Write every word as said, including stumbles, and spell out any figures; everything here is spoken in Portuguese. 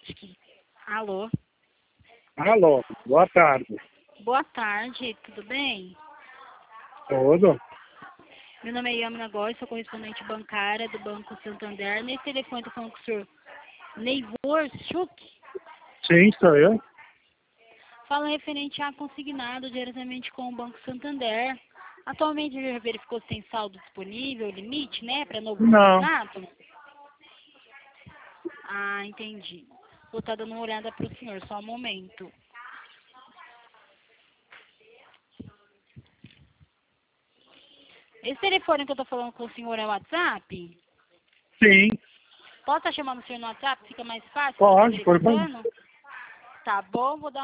Brodski. Alô? Alô, boa tarde. Boa tarde, tudo bem? Tudo? Meu nome é Yamina Góes, sou correspondente bancária do Banco Santander. Nesse telefone estou falando com o senhor Neivor Schuch. Sim, sou eu. Fala referente a consignado diretamente com o Banco Santander. Atualmente já verificou se tem saldo disponível, limite, né, para novo Não. consignado? Ah, entendi. Vou estar dando uma olhada para o senhor, só um momento. Esse telefone que eu estou falando com o senhor é o WhatsApp? Sim, Posso estar chamando o senhor no WhatsApp? Fica mais fácil? pode, por favor. Verificando? Tá bom, vou dar